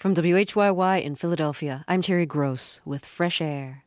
From WHYY in Philadelphia, I'm Terry Gross with Fresh Air.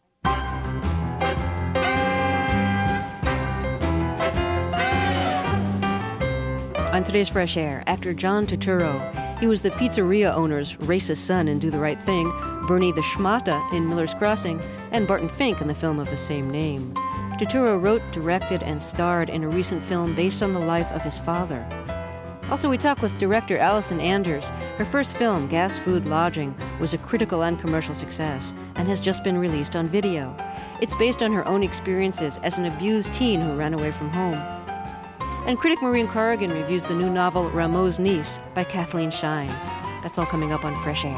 On today's Fresh Air, actor John Turturro. He was the pizzeria owner's racist son in Do the Right Thing, Bernie the Schmata in Miller's Crossing, and Barton Fink in the film of the same name. Turturro wrote, directed, and starred in a recent film based on the life of his father. Also, we talk with director Allison Anders. Her first film, Gas Food Lodging, was a critical and commercial success and has just been released on video. It's based on her own experiences as an abused teen who ran away from home. And critic Maureen Corrigan reviews the new novel Rameau's Niece by Kathleen Shine. That's all coming up on Fresh Air.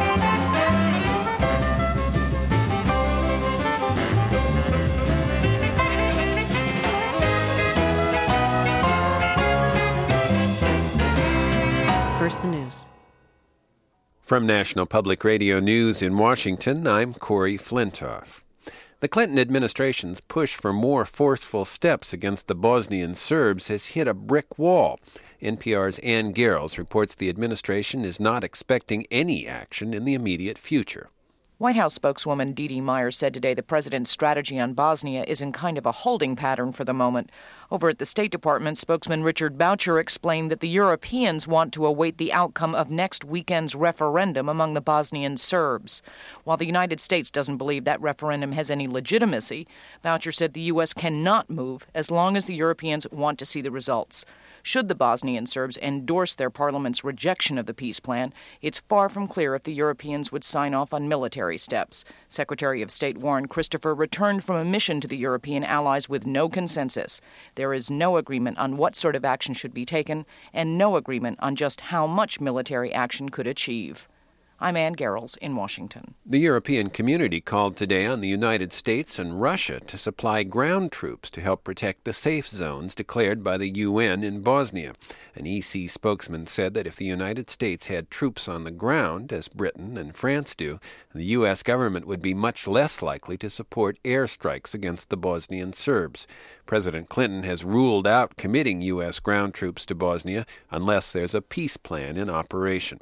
First, the news. From National Public Radio News in Washington, I'm Corey Flintoff. The Clinton administration's push for more forceful steps against the Bosnian Serbs has hit a brick wall. NPR's Ann Garrels reports the administration is not expecting any action in the immediate future. White House spokeswoman Dee Dee Meyer said today the president's strategy on Bosnia is in kind of a holding pattern for the moment. Over at the State Department, spokesman Richard Boucher explained that the Europeans want to await the outcome of next weekend's referendum among the Bosnian Serbs. While the United States doesn't believe that referendum has any legitimacy, Boucher said the U.S. cannot move as long as the Europeans want to see the results. Should the Bosnian Serbs endorse their parliament's rejection of the peace plan, it's far from clear if the Europeans would sign off on military steps. Secretary of State Warren Christopher returned from a mission to the European allies with no consensus. There is no agreement on what sort of action should be taken, and no agreement on just how much military action could achieve. I'm Ann Garrels in Washington. The European community called today on the United States and Russia to supply ground troops to help protect the safe zones declared by the UN in Bosnia. An EC spokesman said that if the United States had troops on the ground, as Britain and France do, the U.S. government would be much less likely to support airstrikes against the Bosnian Serbs. President Clinton has ruled out committing U.S. ground troops to Bosnia unless there's a peace plan in operation.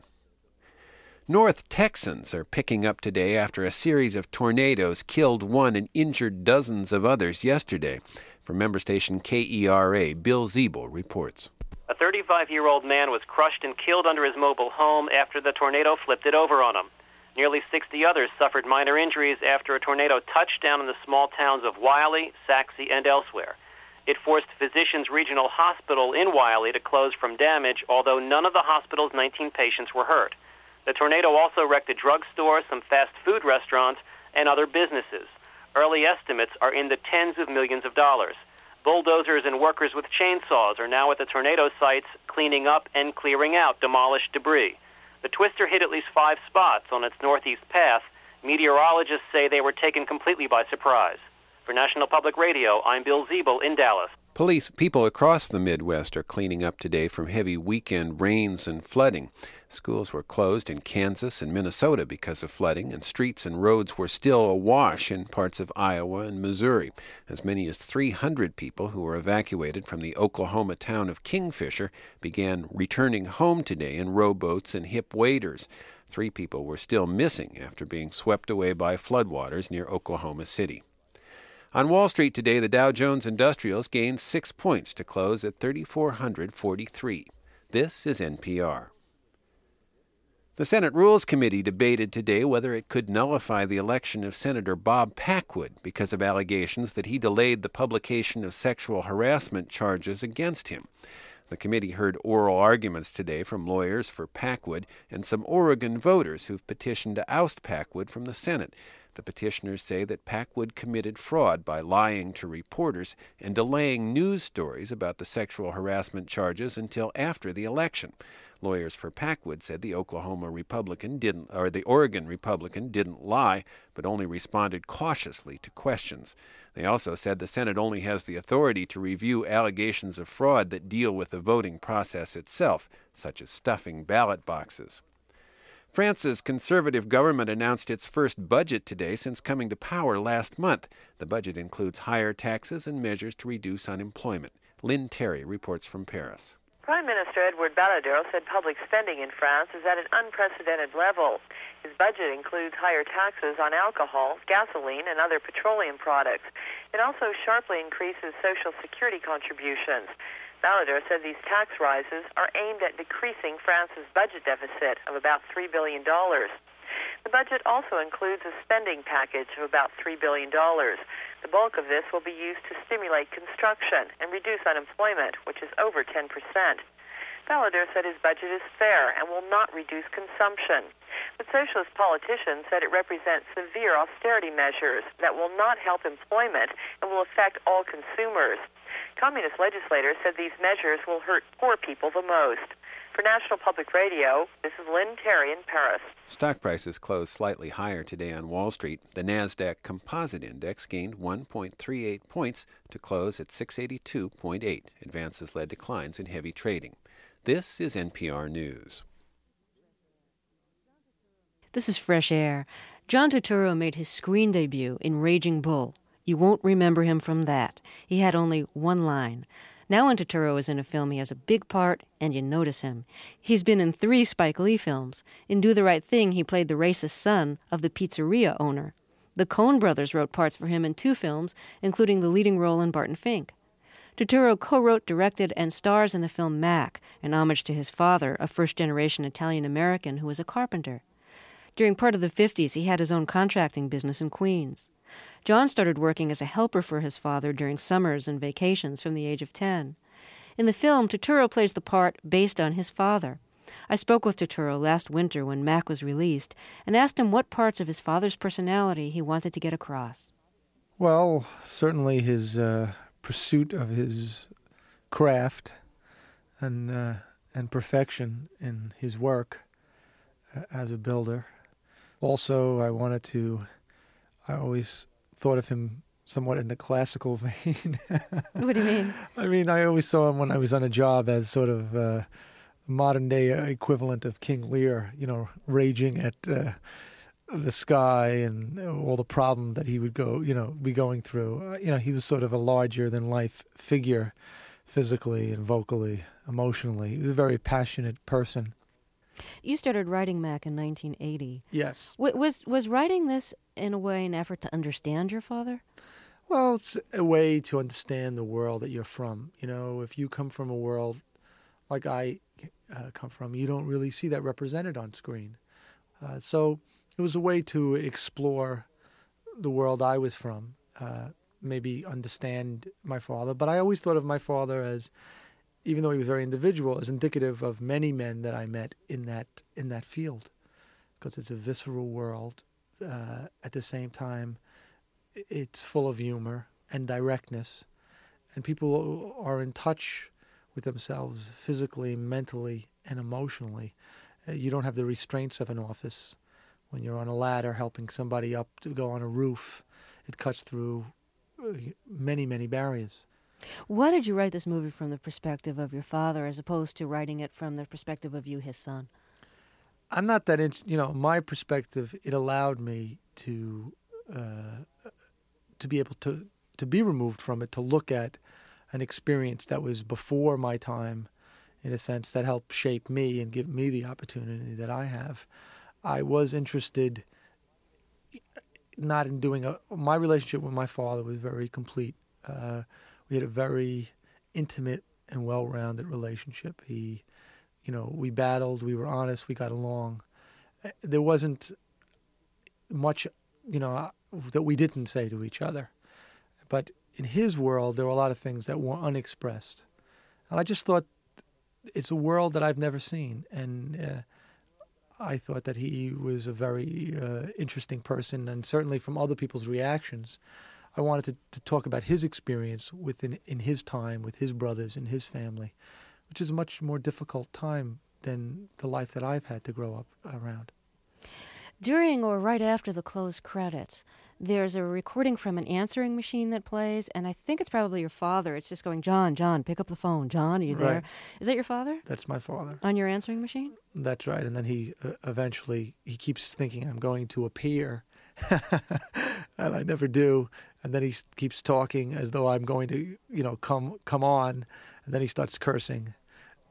North Texans are picking up today after a series of tornadoes killed one and injured dozens of others yesterday. From member station KERA, Bill Ziebel reports. A 35-year-old man was crushed and killed under his mobile home after the tornado flipped it over on him. Nearly 60 others suffered minor injuries after a tornado touched down in the small towns of Wiley, Saxe, and elsewhere. It forced Physicians Regional Hospital in Wiley to close from damage, although none of the hospital's 19 patients were hurt. The tornado also wrecked a drugstore, some fast food restaurants, and other businesses. Early estimates are in the tens of millions of dollars. Bulldozers and workers with chainsaws are now at the tornado sites cleaning up and clearing out demolished debris. The twister hit at least 5 spots on its northeast path. Meteorologists say they were taken completely by surprise. For National Public Radio, I'm Bill Ziebel in Dallas. People across the Midwest are cleaning up today from heavy weekend rains and flooding. Schools were closed in Kansas and Minnesota because of flooding, and streets and roads were still awash in parts of Iowa and Missouri. As many as 300 people who were evacuated from the Oklahoma town of Kingfisher began returning home today in rowboats and hip waders. 3 people were still missing after being swept away by floodwaters near Oklahoma City. On Wall Street today, the Dow Jones Industrials gained 6 points to close at 3,443. This is NPR. The Senate Rules Committee debated today whether it could nullify the election of Senator Bob Packwood because of allegations that he delayed the publication of sexual harassment charges against him. The committee heard oral arguments today from lawyers for Packwood and some Oregon voters who've petitioned to oust Packwood from the Senate. The petitioners say that Packwood committed fraud by lying to reporters and delaying news stories about the sexual harassment charges until after the election. Lawyers for Packwood said the Oregon Republican didn't lie, but only responded cautiously to questions. They also said the Senate only has the authority to review allegations of fraud that deal with the voting process itself, such as stuffing ballot boxes. France's conservative government announced its first budget today since coming to power last month. The budget includes higher taxes and measures to reduce unemployment. Lynn Terry reports from Paris. Prime Minister Edouard Balladur said public spending in France is at an unprecedented level. His budget includes higher taxes on alcohol, gasoline, and other petroleum products. It also sharply increases Social Security contributions. Balladur said these tax rises are aimed at decreasing France's budget deficit of about $3 billion. The budget also includes a spending package of about $3 billion. The bulk of this will be used to stimulate construction and reduce unemployment, which is over 10%. Balladur said his budget is fair and will not reduce consumption. But socialist politicians said it represents severe austerity measures that will not help employment and will affect all consumers. Communist legislators said these measures will hurt poor people the most. For National Public Radio, this is Lynn Terry in Paris. Stock prices closed slightly higher today on Wall Street. The Nasdaq Composite Index gained 1.38 points to close at 682.8. Advances led declines in heavy trading. This is NPR News. This is Fresh Air. John Turturro made his screen debut in Raging Bull. You won't remember him from that. He had only one line. Now when Turturro is in a film, he has a big part, and you notice him. He's been in 3 Spike Lee films. In Do the Right Thing, he played the racist son of the pizzeria owner. The Coen brothers wrote parts for him in 2 films, including the leading role in Barton Fink. Turturro co-wrote, directed, and stars in the film Mac, an homage to his father, a first-generation Italian-American who was a carpenter. During part of the 50s, he had his own contracting business in Queens. John started working as a helper for his father during summers and vacations from the age of 10. In the film, Turturro plays the part based on his father. I spoke with Turturro last winter when Mac was released and asked him what parts of his father's personality he wanted to get across. Well, certainly his pursuit of his craft and perfection in his work as a builder. Also, I always thought of him somewhat in the classical vein. What do you mean? I mean, I always saw him when I was on a job as sort of the modern-day equivalent of King Lear, raging at the sky and all the problems that he would be going through. He was sort of a larger-than-life figure, physically and vocally, emotionally. He was a very passionate person. You started writing Mac in 1980. Yes. Was writing this in a way an effort to understand your father? Well, it's a way to understand the world that you're from. If you come from a world like I come from, you don't really see that represented on screen. So it was a way to explore the world I was from, maybe understand my father. But I always thought of my father as, even though he was very individual, as indicative of many men that I met in that field, because it's a visceral world. At the same time, it's full of humor and directness, and people are in touch with themselves physically, mentally, and emotionally. You don't have the restraints of an office. When you're on a ladder helping somebody up to go on a roof, it cuts through many, many barriers. Why did you write this movie from the perspective of your father as opposed to writing it from the perspective of you, his son? I'm not that my perspective, it allowed me to be able to be removed from it, to look at an experience that was before my time, in a sense, that helped shape me and give me the opportunity that I have. I was interested not in doing my relationship with my father was very complete. We had a very intimate and well-rounded relationship. We battled, we were honest, we got along. There wasn't much, that we didn't say to each other. But in his world, there were a lot of things that were unexpressed. And I just thought, it's a world that I've never seen. And I thought that he was a very interesting person. And certainly from other people's reactions, I wanted to talk about his experience in his time with his brothers and his family, which is a much more difficult time than the life that I've had to grow up around. During or right after the closed credits, there's a recording from an answering machine that plays, and I think it's probably your father. It's just going, John, pick up the phone. John, are you there? Right. Is that your father? That's my father. On your answering machine? That's right. And then he eventually keeps thinking I'm going to appear, and I never do. And then he keeps talking as though I'm going to, come on, and then he starts cursing.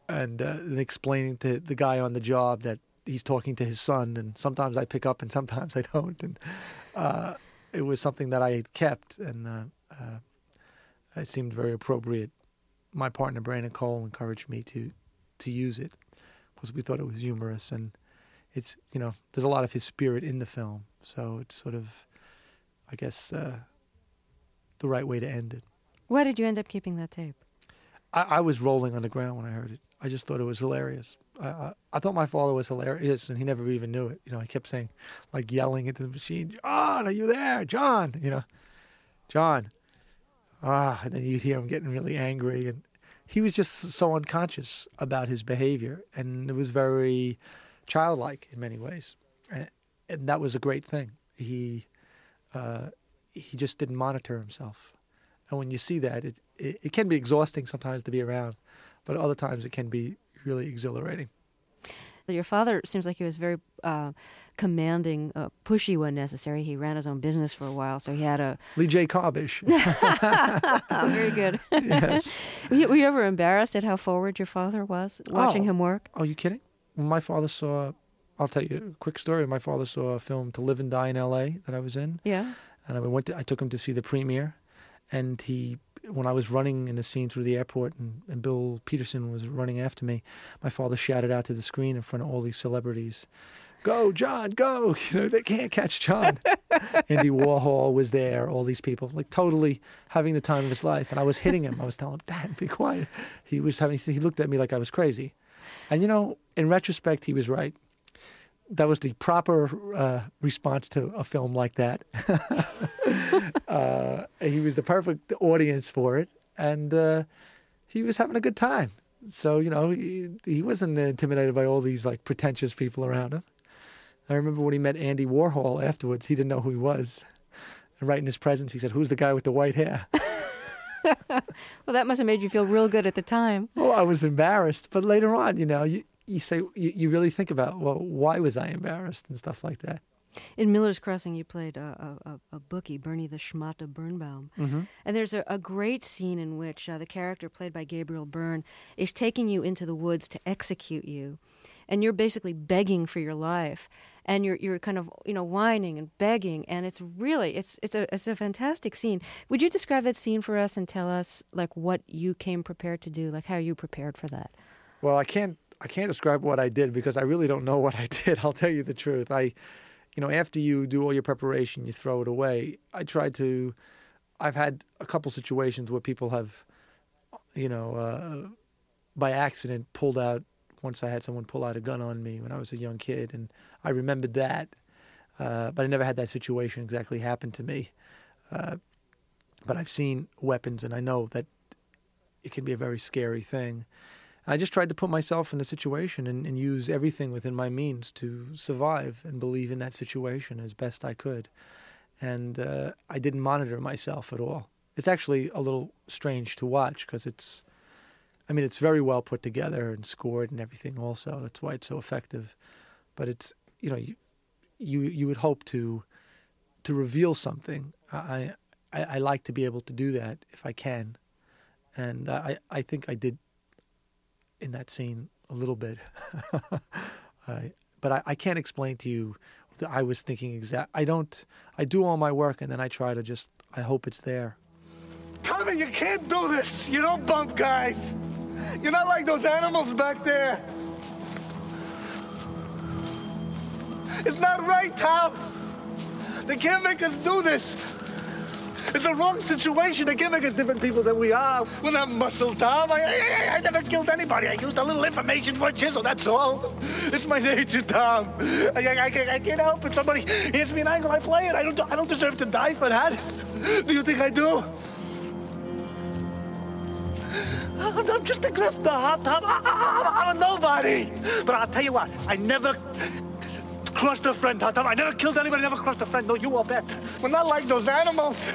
and explaining to the guy on the job that he's talking to his son, and sometimes I pick up and sometimes I don't. And it was something that I had kept, and it seemed very appropriate. My partner, Brandon Cole, encouraged me to use it because we thought it was humorous, and it's, there's a lot of his spirit in the film. So it's sort of, I guess, the right way to end it. Why did you end up keeping that tape? I was rolling on the ground when I heard it. I just thought it was hilarious. I thought my father was hilarious, and he never even knew it. I kept saying, like yelling into the machine, "John, are you there? John!" John. And then you'd hear him getting really angry. And he was just so unconscious about his behavior, and it was very childlike in many ways. And that was a great thing. He just didn't monitor himself. And when you see that, it can be exhausting sometimes to be around, but other times it can be really exhilarating. Your father seems like he was very commanding, pushy when necessary. He ran his own business for a while, so he had a... Lee J. Cobb-ish. Very good. Yes. Were you ever embarrassed at how forward your father was, watching him work? Oh, you kidding? When my father saw... I'll tell you a quick story. My father saw a film, To Live and Die in L.A., that I was in. Yeah. And I took him to see the premiere. And when I was running in the scene through the airport and Bill Peterson was running after me, my father shouted out to the screen in front of all these celebrities, "Go, John, go!" They can't catch John. Andy Warhol was there, all these people, like totally having the time of his life. And I was hitting him. I was telling him, "Dad, be quiet." He looked at me like I was crazy. And, in retrospect, he was right. That was the proper response to a film like that. He was the perfect audience for it, and he was having a good time. So, he wasn't intimidated by all these like pretentious people around him. I remember when he met Andy Warhol afterwards, he didn't know who he was. And right in his presence, he said, "Who's the guy with the white hair?" Well, that must have made you feel real good at the time. Well, I was embarrassed, but later on, you say, you really think about, well, why was I embarrassed and stuff like that. In Miller's Crossing, you played a bookie, Bernie the Schmata Birnbaum. Mm-hmm. And there's a great scene in which the character played by Gabriel Byrne is taking you into the woods to execute you. And you're basically begging for your life. And you're kind of, whining and begging. And it's really, it's a fantastic scene. Would you describe that scene for us and tell us, like, what you came prepared to do, like how you prepared for that? Well, I can't describe what I did because I really don't know what I did. I'll tell you the truth. After you do all your preparation, you throw it away. I've had a couple situations where people have, by accident pulled out, once I had someone pull out a gun on me when I was a young kid, and I remembered that. But I never had that situation exactly happen to me. But I've seen weapons, and I know that it can be a very scary thing. I just tried to put myself in the situation and use everything within my means to survive and believe in that situation as best I could. And I didn't monitor myself at all. It's actually a little strange to watch because it's very well put together and scored and everything also. That's why it's so effective. But it's, you would hope to reveal something. I like to be able to do that if I can. And I think I did in that scene a little bit. But I can't explain to you that I was thinking I do all my work and then I try to I hope it's there. Tommy, you can't do this. You don't bump guys. You're not like those animals back there. It's not right, Tom. They can't make us do this. It's the wrong situation. They can't make us different people than we are. We're not muscle, Tom. I never killed anybody. I used a little information for a chisel, that's all. It's my nature, Tom. I can't help it. Somebody hands me an angle, I play it. I don't deserve to die for that. Do you think I do? I'm just a Cliff the Hop, Tom. I'm a nobody. But I'll tell you what, I never crushed a friend, Tom. I never killed anybody, never crushed a friend. No, you will bet. We're not like those animals.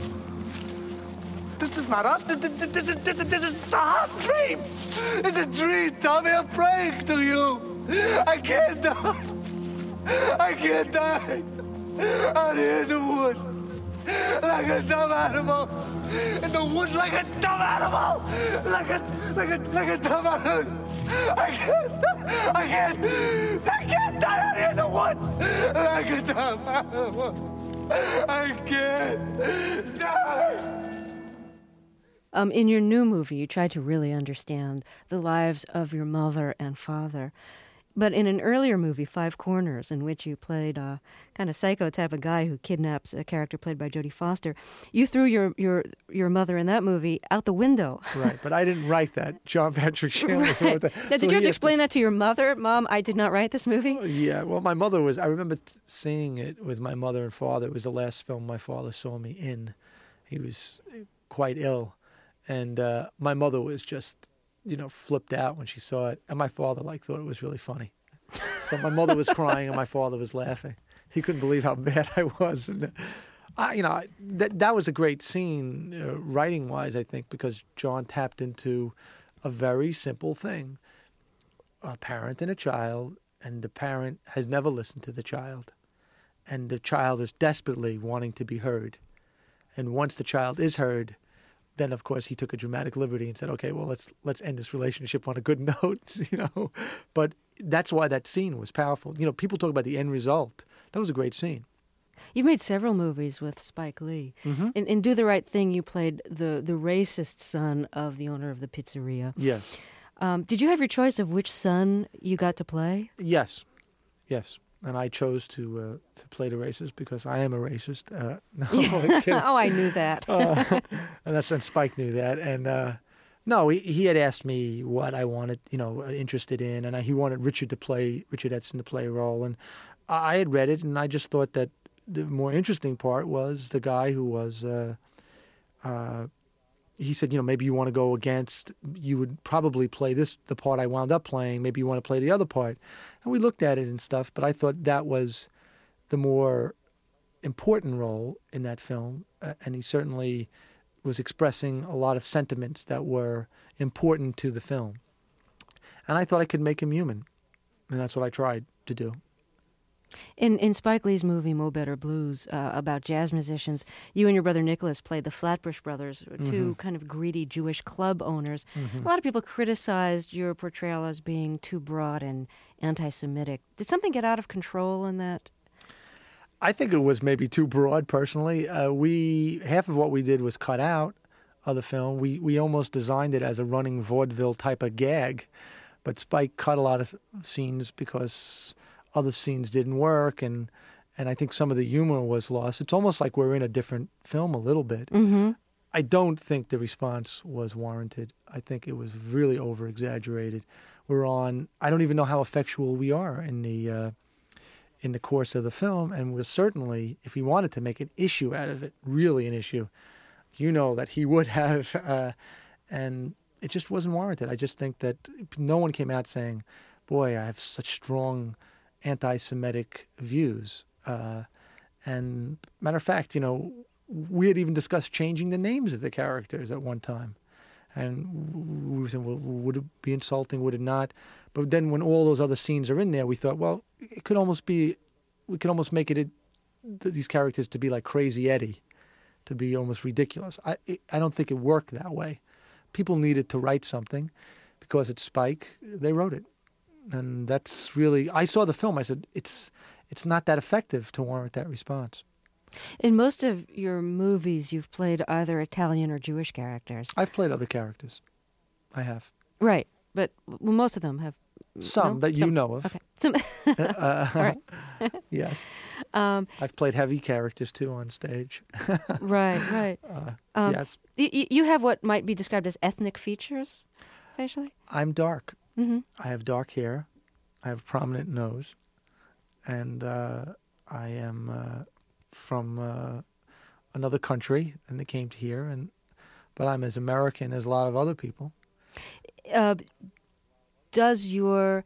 This is not us. This is a half dream. It's a dream, Tommy. I'm praying to you. I can't die. I can't die out here in the woods. like a dumb animal. In the woods like a dumb animal. Like a dumb animal. I can't die out here in the woods like a dumb animal. I can't die. In your new movie, you tried to really understand the lives of your mother and father. But in an earlier movie, Five Corners, in which you played a kind of psycho type of guy who kidnaps a character played by Jodie Foster, you threw your mother in that movie out the window. Right, but I didn't write that. John Patrick Shanley wrote that. Now, did you have to explain that to your mother? Mom, I did not write this movie? Yeah, well, my mother was, I remember seeing it with my mother and father. It was the last film my father saw me in. He was quite ill. And my mother was just, flipped out when she saw it. And my father, thought it was really funny. So my mother was crying and my father was laughing. He couldn't believe how bad I was. And, that was a great scene, writing-wise, I think, because John tapped into a very simple thing. A parent and a child, and the parent has never listened to the child. And the child is desperately wanting to be heard. And once the child is heard, then, of course, he took a dramatic liberty and said, okay, well, let's end this relationship on a good note, But that's why that scene was powerful. People talk about the end result. That was a great scene. You've made several movies with Spike Lee. Mm-hmm. In Do the Right Thing, you played the racist son of the owner of the pizzeria. Yes. Did you have your choice of which son you got to play? Yes. And I chose to play the racist because I am a racist. Oh, I knew that. And Spike knew that. And no, he had asked me what I wanted, interested in, and he wanted Richard Edson to play a role. And I had read it, and I just thought that the more interesting part was the guy who was. He said, maybe you want to go against, you would probably play the part I wound up playing. Maybe you want to play the other part. And we looked at it and stuff, but I thought that was the more important role in that film. And he certainly was expressing a lot of sentiments that were important to the film. And I thought I could make him human. And that's what I tried to do. In Spike Lee's movie Mo Better Blues, about jazz musicians, you and your brother Nicholas played the Flatbush Brothers, two kind of greedy Jewish club owners. Mm-hmm. A lot of people criticized your portrayal as being too broad and anti-Semitic. Did something get out of control in that? I think it was maybe too broad, personally. Half of what we did was cut out of the film. We almost designed it as a running vaudeville type of gag, but Spike cut a lot of scenes because other scenes didn't work, and I think some of the humor was lost. It's almost like we're in a different film a little bit. Mm-hmm. I don't think the response was warranted. I think it was really over-exaggerated. I don't even know how effectual we are in the course of the film, and we're certainly, if he wanted to make an issue out of it, really an issue, that he would have, and it just wasn't warranted. I just think that no one came out saying, boy, I have such strong anti-Semitic views. And matter of fact, we had even discussed changing the names of the characters at one time. And we were saying, well, would it be insulting? Would it not? But then when all those other scenes are in there, we thought, well, we could almost make it these characters to be like Crazy Eddie, to be almost ridiculous. I don't think it worked that way. People needed to write something because it's Spike. They wrote it. And that's really, I saw the film, I said, it's not that effective to warrant that response. In most of your movies, you've played either Italian or Jewish characters. I've played other characters. I have. Right, but most of them have... Some that you know of. Okay. Some. All right. Yes. I've played heavy characters, too, on stage. Right. Yes. You have what might be described as ethnic features, facially? I'm dark. Mm-hmm. I have dark hair. I have a prominent nose. And I am from another country, and they came to here. But I'm as American as a lot of other people. Does your...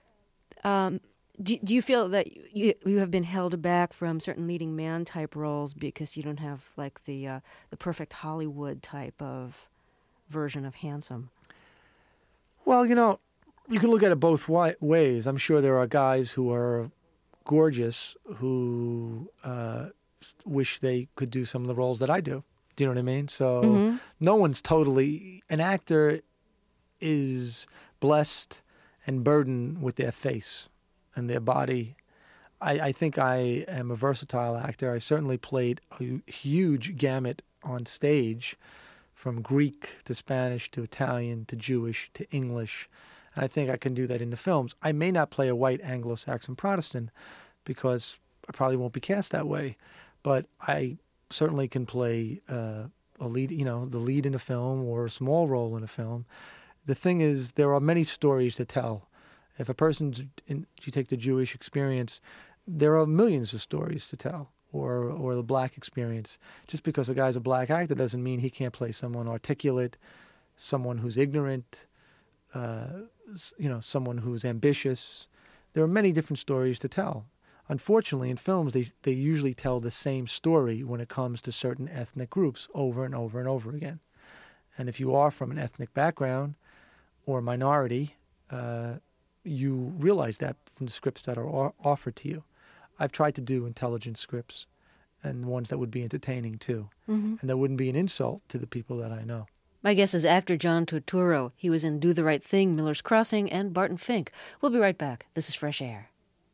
Do you feel that you have been held back from certain leading man type roles because you don't have like the perfect Hollywood type of version of handsome? Well, you can look at it both ways. I'm sure there are guys who are gorgeous who wish they could do some of the roles that I do. Do you know what I mean? So no one's totally... An actor is blessed and burdened with their face and their body. I think I am a versatile actor. I certainly played a huge gamut on stage, from Greek to Spanish to Italian to Jewish to English. And I think I can do that in the films. I may not play a white Anglo-Saxon Protestant because I probably won't be cast that way, but I certainly can play a lead, the lead in a film or a small role in a film. The thing is, there are many stories to tell. If a person's, you take the Jewish experience, there are millions of stories to tell, or the black experience. Just because a guy's a black actor doesn't mean he can't play someone articulate, someone who's ignorant, someone who's ambitious. There are many different stories to tell. Unfortunately, in films, they usually tell the same story when it comes to certain ethnic groups over and over and over again. And if you are from an ethnic background or a minority, you realize that from the scripts that are offered to you. I've tried to do intelligent scripts and ones that would be entertaining too, and that wouldn't be an insult to the people that I know. My guest is actor John Turturro. He was in Do the Right Thing, Miller's Crossing, and Barton Fink. We'll be right back. This is Fresh Air.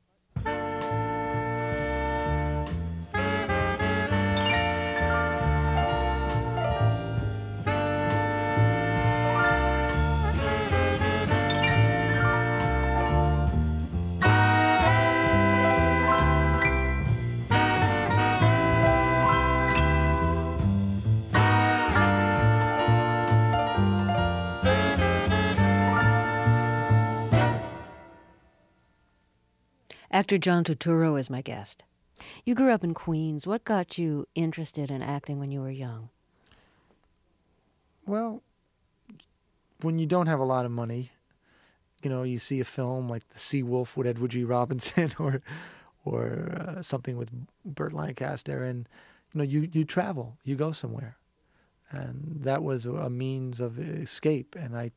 Actor John Turturro is my guest. You grew up in Queens. What got you interested in acting when you were young? Well, when you don't have a lot of money, you see a film like The Sea Wolf with Edward G. Robinson or something with Burt Lancaster, and you travel, you go somewhere. And that was a means of escape. And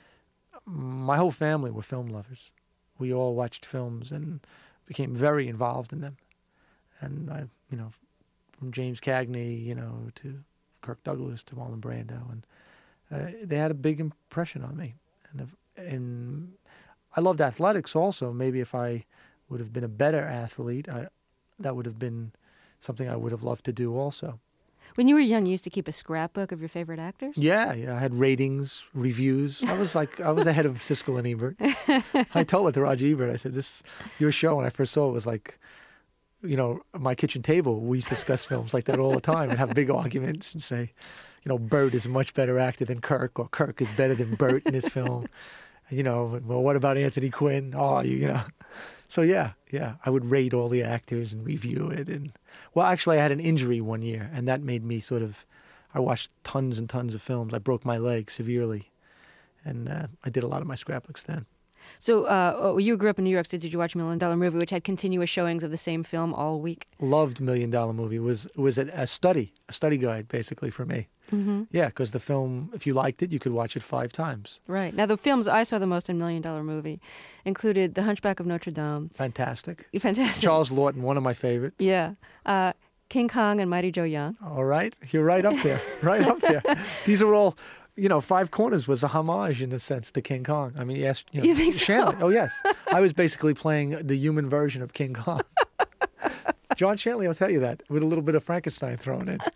my whole family were film lovers. We all watched films and became very involved in them. And from James Cagney, to Kirk Douglas to Marlon Brando, and they had a big impression on me. And I loved athletics also. Maybe if I would have been a better athlete, that would have been something I would have loved to do also. When you were young, you used to keep a scrapbook of your favorite actors? Yeah, I had ratings, reviews. I was ahead of Siskel and Ebert. I told it to Roger Ebert. I said, your show, when I first saw it, was like, my kitchen table. We used to discuss films like that all the time and have big arguments and say, Burt is a much better actor than Kirk, or Kirk is better than Burt in this film. Well, what about Anthony Quinn? Oh, So yeah, I would rate all the actors and review it. And well, actually, I had an injury one year, and that made me I watched tons and tons of films. I broke my leg severely, and I did a lot of my scrapbooks then. So you grew up in New York, so did you watch $1 Million Movie, which had continuous showings of the same film all week? Loved $1 Million Movie. It was a study guide, basically, for me. Mm-hmm. Yeah, because the film, if you liked it, you could watch it 5 times. Right. Now, the films I saw the most in $1 Million Movie included The Hunchback of Notre Dame. Fantastic. Charles Lawton, one of my favorites. Yeah. King Kong and Mighty Joe Young. All right. You're right up there. Right up there. These are all... Five Corners was a homage in a sense to King Kong. I mean, yes, you think so? Shanley. Oh, yes. I was basically playing the human version of King Kong. John Shanley will tell you that, with a little bit of Frankenstein thrown in.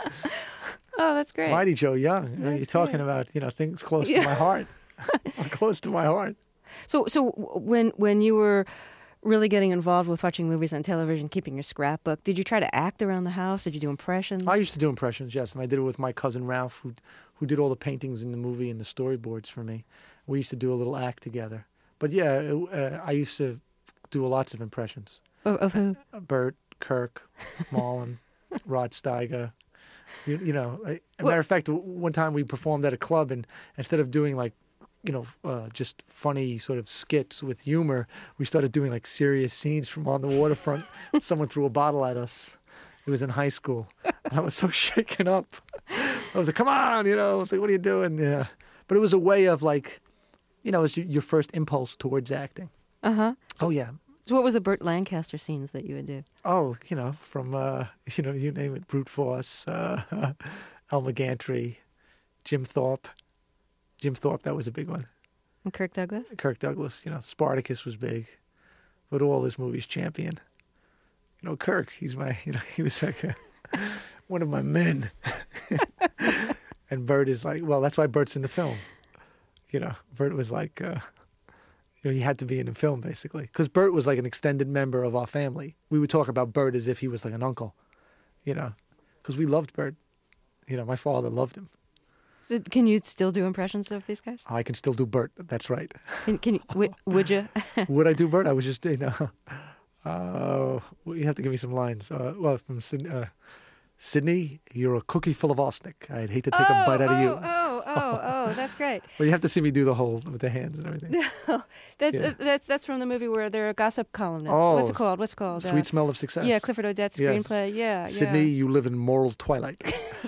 Oh, that's great. Mighty Joe Young. You're talking about, things close to my heart. Close to my heart. So when you were really getting involved with watching movies on television, keeping your scrapbook, did you try to act around the house? Did you do impressions? I used to do impressions, yes, and I did it with my cousin Ralph, who did all the paintings in the movie and the storyboards for me. We used to do a little act together. But yeah, I used to do lots of impressions. Of who? Burt, Kirk, Marlon, Rod Steiger. As a matter of fact, one time we performed at a club, and instead of doing just funny sort of skits with humor, we started doing like serious scenes from On the Waterfront. Someone threw a bottle at us. It was in high school. And I was so shaken up. I was like, come on, I was like, what are you doing? Yeah. But it was a way of it was your first impulse towards acting. Uh-huh. Oh, yeah. So what was the Burt Lancaster scenes that you would do? Oh, from, you name it, Brute Force, Elmer Gantry, Jim Thorpe. Jim Thorpe, that was a big one. And Kirk Douglas? Kirk Douglas, Spartacus was big. But all his movies, Champion. Kirk, he was like one of my men. And Burt is like, well, that's why Burt's in the film. Burt was like, he had to be in the film, basically. Because Burt was like an extended member of our family. We would talk about Burt as if he was like an uncle, because we loved Burt. My father loved him. So can you still do impressions of these guys? I can still do Burt. That's right. Can you, would you? Would I do Burt? I was just, you have to give me some lines. From Sydney, you're a cookie full of arsenic. I'd hate to take a bite out of you. Oh, that's great. Well, you have to see me do the whole with the hands and everything. That's from the movie where they're a gossip columnist. Oh, What's it called? Sweet Smell of Success. Yeah, Clifford Odets screenplay. Yeah. Sydney, you live in moral twilight.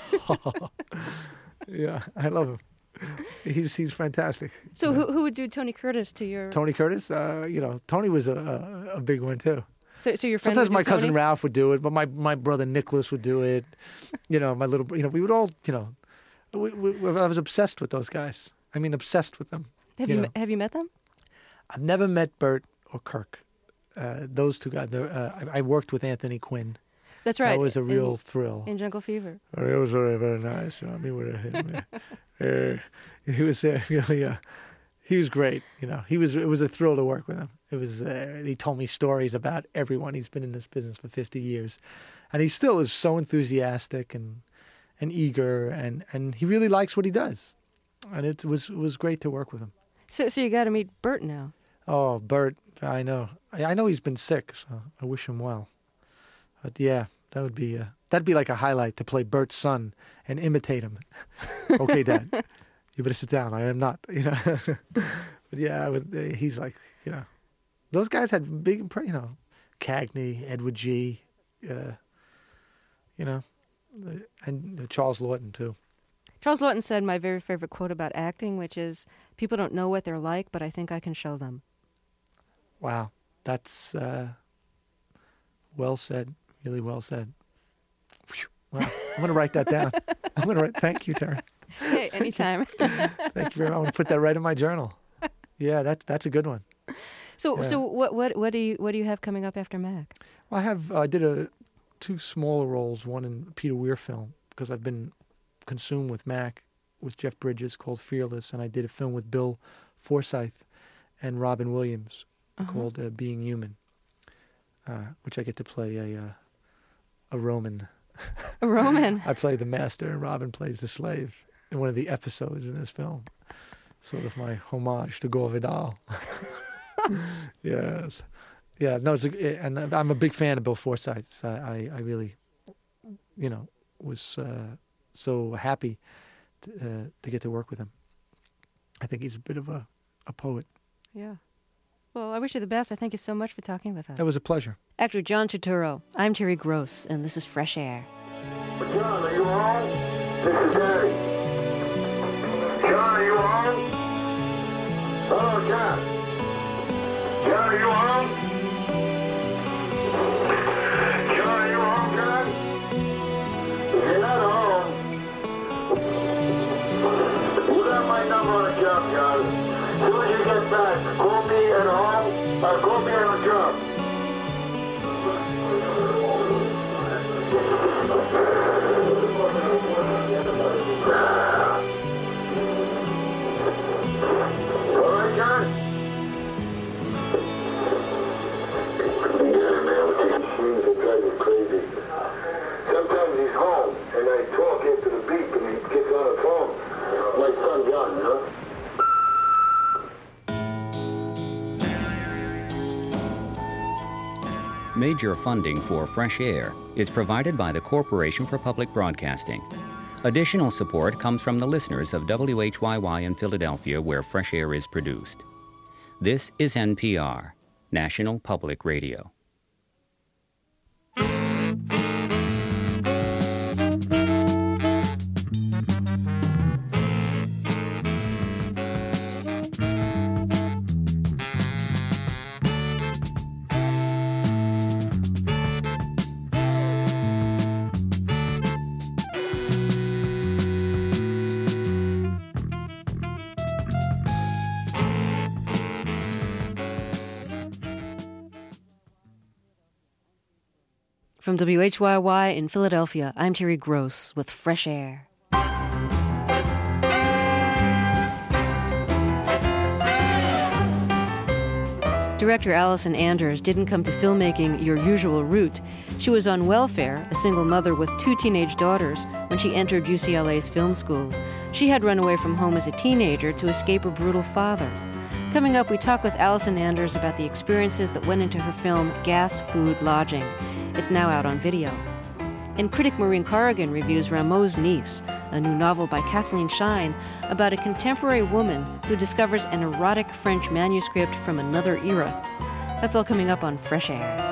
Yeah, I love him. He's fantastic. So who would do Tony Curtis to your... Tony Curtis? Tony was a big one, too. So your friend Sometimes would do my cousin Tony? Ralph would do it, but my brother Nicholas would do it. My little... we would all, I was obsessed with those guys. I mean, obsessed with them. Have you met them? I've never met Burt or Kirk. Those two guys. I worked with Anthony Quinn. That's right. That was a real thrill. In Jungle Fever. It was very, very nice. He was really... he was great. It was a thrill to work with him. It was. He told me stories about everyone. He's been in this business for 50 years. And he still is so enthusiastic and eager, and he really likes what he does. And it was great to work with him. So you got to meet Burt now. Oh, Burt, I know. I know he's been sick, so I wish him well. But yeah, that'd be like a highlight, to play Burt's son and imitate him. Okay, Dad, you better sit down. I am not, But yeah, he's like, those guys had big, Cagney, Edward G., and Charles Lawton too. Charles Lawton said my very favorite quote about acting, which is, "People don't know what they're like, but I think I can show them." Wow, that's well said. Really well said. Wow, I'm going to write that down. Thank you, Terry. Hey, anytime. Thank you very much. I'm going to put that right in my journal. Yeah, that's a good one. So what do you have coming up after Mac? Well, I did two smaller roles, one in a Peter Weir film, because I've been consumed with Mac, with Jeff Bridges, called Fearless, and I did a film with Bill Forsyth and Robin Williams called Being Human, which I get to play a Roman. A Roman? I play the master and Robin plays the slave in one of the episodes in this film. Sort of my homage to Gore Vidal. Yes. Yeah, no, and I'm a big fan of Bill Forsyth. So I really, was so happy to get to work with him. I think he's a bit of a poet. Yeah. Well, I wish you the best. I thank you so much for talking with us. It was a pleasure. Actor John Turturro. I'm Terry Gross, and this is Fresh Air. John, are you on? This is Terry. John, are you on? Hello, John. John, are you on? John, are you on, John? If you're not home, you got my number on the job, John. As soon as you get back, call me at home or call me on the job. All right, John? Yeah, man, with these machines that drive me crazy. Sometimes he's home, and I talk after the beep, and he gets on the phone. My son John, you know? Major funding for Fresh Air is provided by the Corporation for Public Broadcasting. Additional support comes from the listeners of WHYY in Philadelphia, where Fresh Air is produced. This is NPR, National Public Radio. From WHYY in Philadelphia, I'm Terry Gross with Fresh Air. Director Allison Anders didn't come to filmmaking your usual route. She was on welfare, a single mother with 2 teenage daughters, when she entered UCLA's film school. She had run away from home as a teenager to escape her brutal father. Coming up, we talk with Allison Anders about the experiences that went into her film Gas, Food, Lodging. It's now out on video. And critic Maureen Corrigan reviews Rameau's Niece, a new novel by Kathleen Shine about a contemporary woman who discovers an erotic French manuscript from another era. That's all coming up on Fresh Air.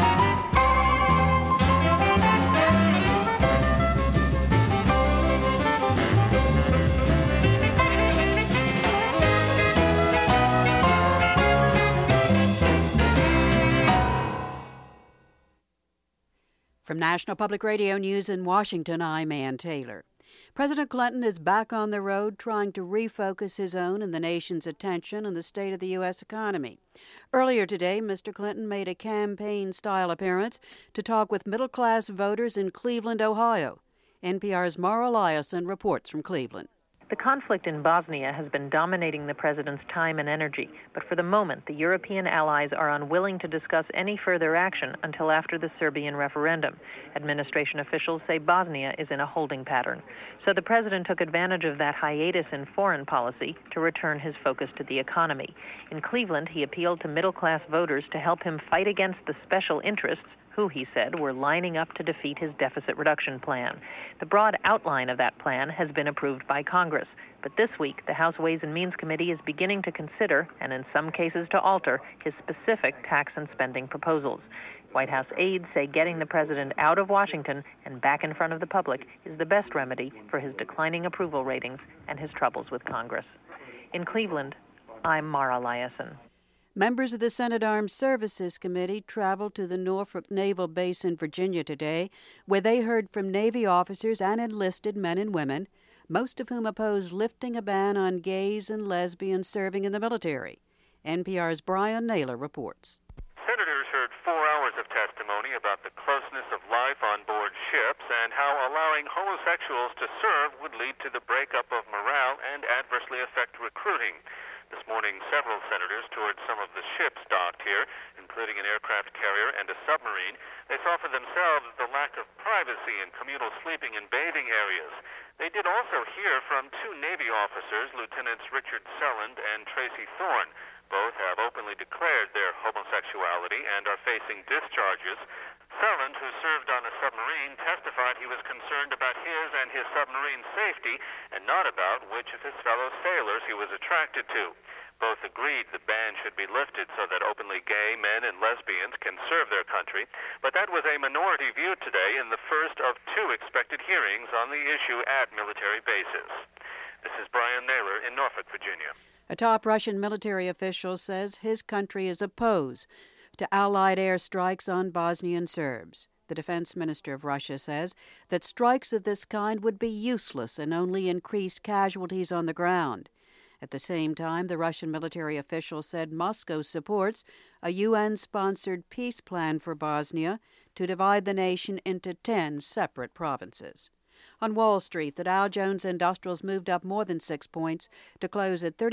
From National Public Radio News in Washington, I'm Ann Taylor. President Clinton is back on the road trying to refocus his own and the nation's attention on the state of the U.S. economy. Earlier today, Mr. Clinton made a campaign-style appearance to talk with middle-class voters in Cleveland, Ohio. NPR's Mara Eliason reports from Cleveland. The conflict in Bosnia has been dominating the president's time and energy, but for the moment, the European allies are unwilling to discuss any further action until after the Serbian referendum. Administration officials say Bosnia is in a holding pattern. So the president took advantage of that hiatus in foreign policy to return his focus to the economy. In Cleveland, he appealed to middle-class voters to help him fight against the special interests who, he said, were lining up to defeat his deficit reduction plan. The broad outline of that plan has been approved by Congress. But this week, the House Ways and Means Committee is beginning to consider, and in some cases to alter, his specific tax and spending proposals. White House aides say getting the president out of Washington and back in front of the public is the best remedy for his declining approval ratings and his troubles with Congress. In Cleveland, I'm Mara Eliason. Members of the Senate Armed Services Committee traveled to the Norfolk Naval Base in Virginia today, where they heard from Navy officers and enlisted men and women, most of whom oppose lifting a ban on gays and lesbians serving in the military. NPR's Brian Naylor reports. Senators heard 4 hours of testimony about the closeness of life on board ships and how allowing homosexuals to serve would lead to the breakup of morale and adversely affect recruiting. This morning, several senators toured some of the ships docked here, including an aircraft carrier and a submarine. They saw for themselves the lack of privacy in communal sleeping and bathing areas. They did also hear from 2 Navy officers, Lieutenants Richard Selland and Tracy Thorne. Both have openly declared their homosexuality and are facing discharges. Selland, who served on a submarine, testified he was concerned about his and his submarine's safety and not about which of his fellow sailors he was attracted to. Both agreed the ban should be lifted so that openly gay men and lesbians can serve their country, but that was a minority view today in the first of 2 expected hearings on the issue at military bases. This is Brian Naylor in Norfolk, Virginia. A top Russian military official says his country is opposed to Allied airstrikes on Bosnian Serbs. The defense minister of Russia says that strikes of this kind would be useless and only increase casualties on the ground. At the same time, the Russian military official said Moscow supports a UN-sponsored peace plan for Bosnia to divide the nation into 10 separate provinces. On Wall Street, the Dow Jones Industrials moved up more than 6 points to close at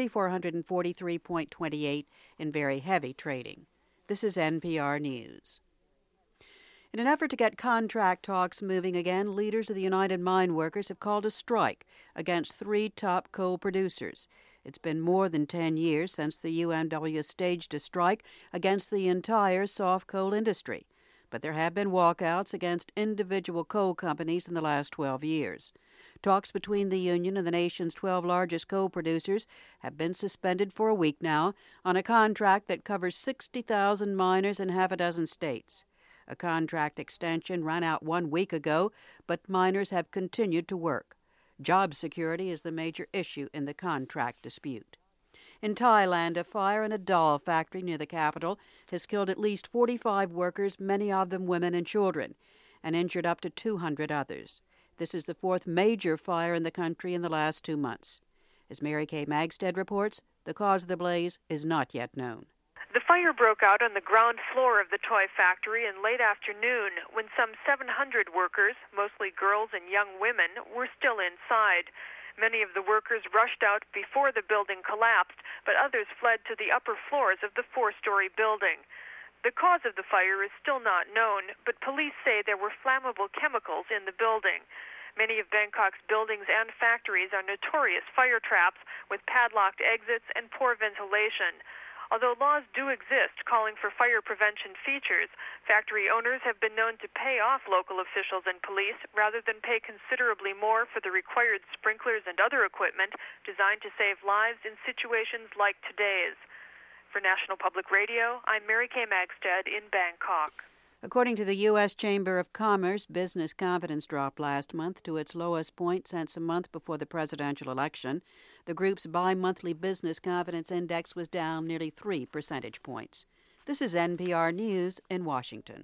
3,443.28 in very heavy trading. This is NPR News. In an effort to get contract talks moving again, leaders of the United Mine Workers have called a strike against 3 top coal producers. It's been more than 10 years since the UMW staged a strike against the entire soft coal industry. But there have been walkouts against individual coal companies in the last 12 years. Talks between the union and the nation's 12 largest coal producers have been suspended for a week now on a contract that covers 60,000 miners in half a dozen states. A contract extension ran out 1 week ago, but miners have continued to work. Job security is the major issue in the contract dispute. In Thailand, a fire in a doll factory near the capital has killed at least 45 workers, many of them women and children, and injured up to 200 others. This is the 4th major fire in the country in the last 2 months. As Mary Kay Magstead reports, the cause of the blaze is not yet known. The fire broke out on the ground floor of the toy factory in late afternoon when some 700 workers, mostly girls and young women, were still inside. Many of the workers rushed out before the building collapsed, but others fled to the upper floors of the 4-story building. The cause of the fire is still not known, but police say there were flammable chemicals in the building. Many of Bangkok's buildings and factories are notorious fire traps with padlocked exits and poor ventilation. Although laws do exist calling for fire prevention features, factory owners have been known to pay off local officials and police rather than pay considerably more for the required sprinklers and other equipment designed to save lives in situations like today's. For National Public Radio, I'm Mary Kay Magstead in Bangkok. According to the U.S. Chamber of Commerce, business confidence dropped last month to its lowest point since a month before the presidential election. The group's bi-monthly business confidence index was down nearly 3 percentage points. This is NPR News in Washington.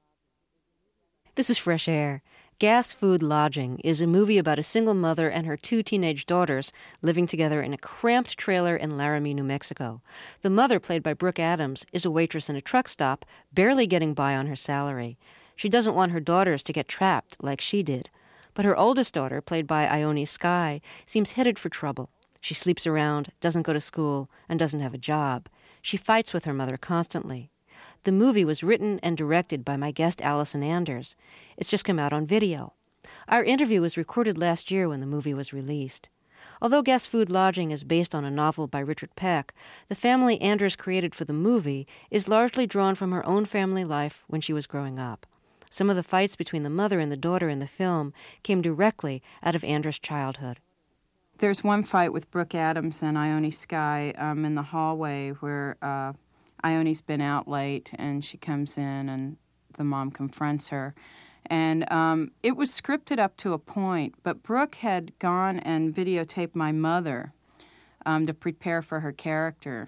This is Fresh Air. Gas, Food, Lodging is a movie about a single mother and her 2 teenage daughters living together in a cramped trailer in Laramie, New Mexico. The mother, played by Brooke Adams, is a waitress in a truck stop, barely getting by on her salary. She doesn't want her daughters to get trapped like she did. But her oldest daughter, played by Ione Skye, seems headed for trouble. She sleeps around, doesn't go to school, and doesn't have a job. She fights with her mother constantly. The movie was written and directed by my guest Allison Anders. It's just come out on video. Our interview was recorded last year when the movie was released. Although Gas, Food, Lodging is based on a novel by Richard Peck, the family Anders created for the movie is largely drawn from her own family life when she was growing up. Some of the fights between the mother and the daughter in the film came directly out of Anders' childhood. There's one fight with Brooke Adams and Ione Skye in the hallway where Ione's been out late and she comes in and the mom confronts her. And it was scripted up to a point, but Brooke had gone and videotaped my mother to prepare for her character.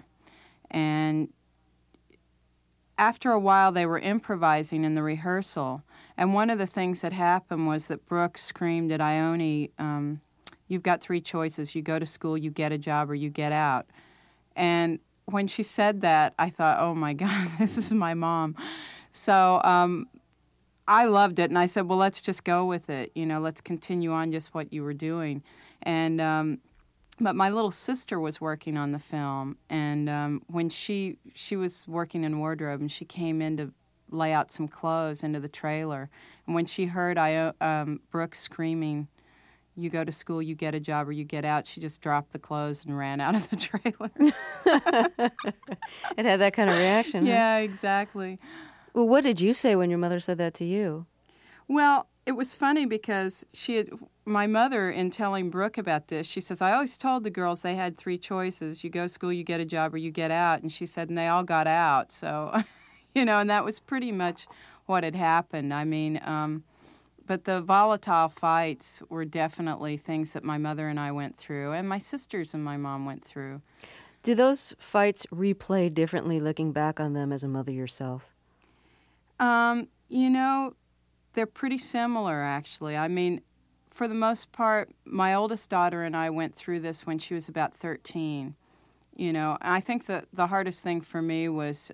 And after a while, they were improvising in the rehearsal. And one of the things that happened was that Brooke screamed at Ione, you've got 3 choices. You go to school, you get a job, or you get out. And when she said that, I thought, oh, my God, this is my mom. So I loved it, and I said, well, let's just go with it. You know, let's continue on just what you were doing. And but my little sister was working on the film, and when she was working in wardrobe, and she came in to lay out some clothes into the trailer, and when she heard Brooke screaming, you go to school, you get a job, or you get out, she just dropped the clothes and ran out of the trailer. It had that kind of reaction. Yeah, huh? Exactly. Well, what did you say when your mother said that to you? Well, it was funny because my mother, in telling Brooke about this, she says, I always told the girls they had 3 choices. You go to school, you get a job, or you get out. And she said, and they all got out. So, you know, and that was pretty much what had happened. I mean, but the volatile fights were definitely things that my mother and I went through, and my sisters and my mom went through. Do those fights replay differently looking back on them as a mother yourself? You know, they're pretty similar, actually. I mean, for the most part, my oldest daughter and I went through this when she was about 13. You know, and I think that the hardest thing for me was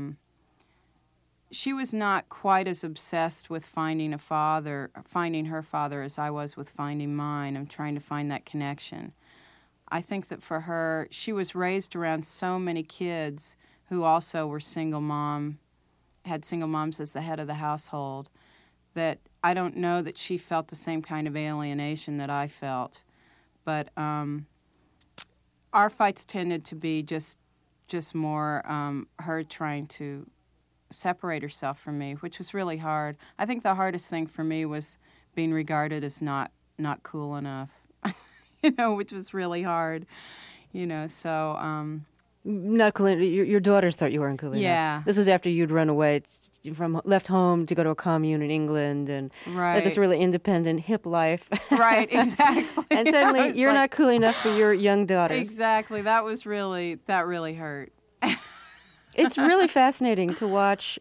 she was not quite as obsessed with finding her father as I was with finding mine and trying to find that connection. I think that for her, she was raised around so many kids who also were had single moms as the head of the household, that I don't know that she felt the same kind of alienation that I felt. But our fights tended to be just more her trying to separate herself from me, which was really hard. I think the hardest thing for me was being regarded as not cool enough, you know, which was really hard, you know, so... Not cool. Your daughters thought you weren't cool enough. Yeah. This was after you'd run away left home to go to a commune in England and had this really independent, hip life. Right, exactly. And suddenly you're not cool enough for your young daughters. Exactly. That really hurt. It's really fascinating to watch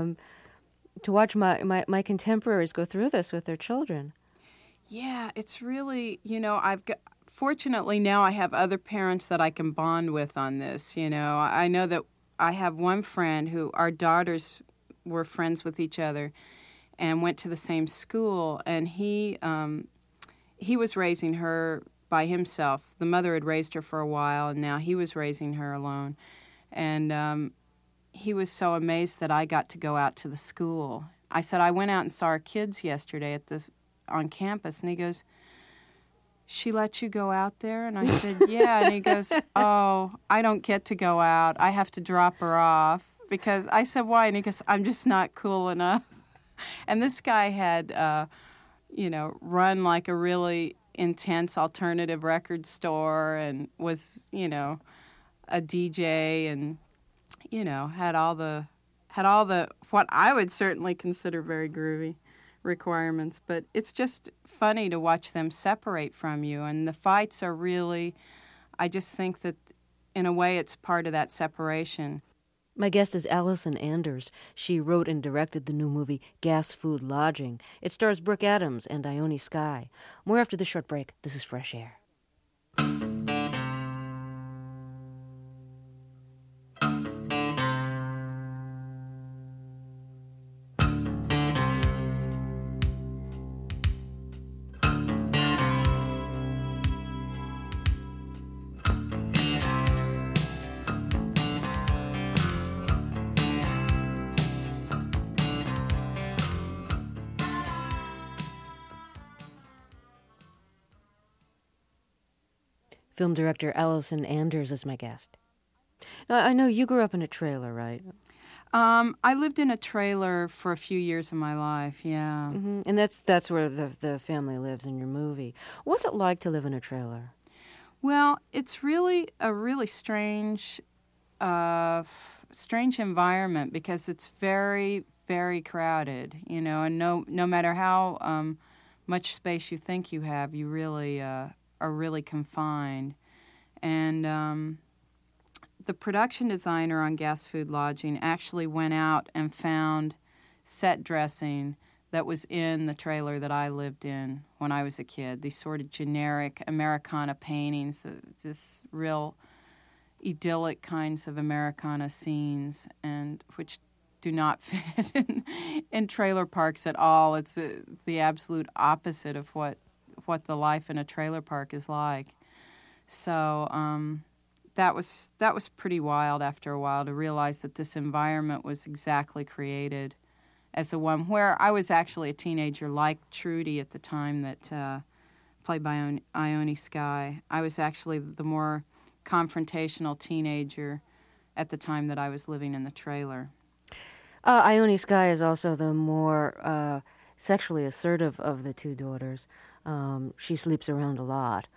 my contemporaries go through this with their children. Yeah, it's really, you know, fortunately now I have other parents that I can bond with on this, you know. I know that I have one friend who our daughters were friends with each other and went to the same school, and he was raising her by himself. The mother had raised her for a while, and now he was raising her alone. And he was so amazed that I got to go out to the school. I said, I went out and saw our kids yesterday on campus, and he goes, she let you go out there? And I said, yeah. And he goes, oh, I don't get to go out. I have to drop her off. Because I said, why? And he goes, I'm just not cool enough. And this guy had, run like a really intense alternative record store and was, a DJ and, had all the what I would certainly consider very groovy requirements. But it's just funny to watch them separate from you. And the fights are really, I just think that in a way it's part of that separation. My guest is Allison Anders. She wrote and directed the new movie Gas Food Lodging. It stars Brooke Adams and Ione Skye. More after this short break. This is Fresh Air. Film director Allison Anders is my guest. Now, I know you grew up in a trailer, right? I lived in a trailer for a few years of my life, yeah. Mm-hmm. And that's where the family lives in your movie. What's it like to live in a trailer? Well, it's really a really strange environment because it's very, very crowded, and no matter how much space you think you have, you really are really confined. And the production designer on Gas Food Lodging actually went out and found set dressing that was in the trailer that I lived in when I was a kid. These sort of generic Americana paintings, this real idyllic kinds of Americana scenes, and which do not fit in trailer parks at all. It's the absolute opposite of what the life in a trailer park is like. So that was pretty wild after a while to realize that this environment was exactly created as a one where I was actually a teenager like Trudy at the time, that played by Ione Skye. I was actually the more confrontational teenager at the time that I was living in the trailer. Ione Skye is also the more sexually assertive of the two daughters. She sleeps around a lot.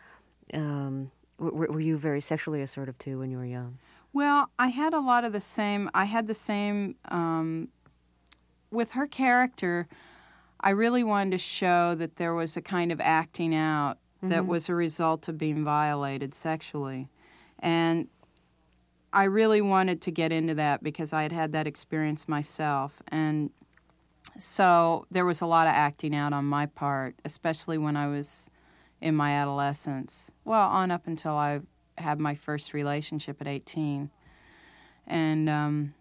Were you very sexually assertive, too, when you were young? Well, I had a lot of the same. I had the same. With her character, I really wanted to show that there was a kind of acting out that was a result of being violated sexually. And I really wanted to get into that because I had had that experience myself. And so there was a lot of acting out on my part, especially when I was in my adolescence. Well, on up until I had my first relationship at 18. And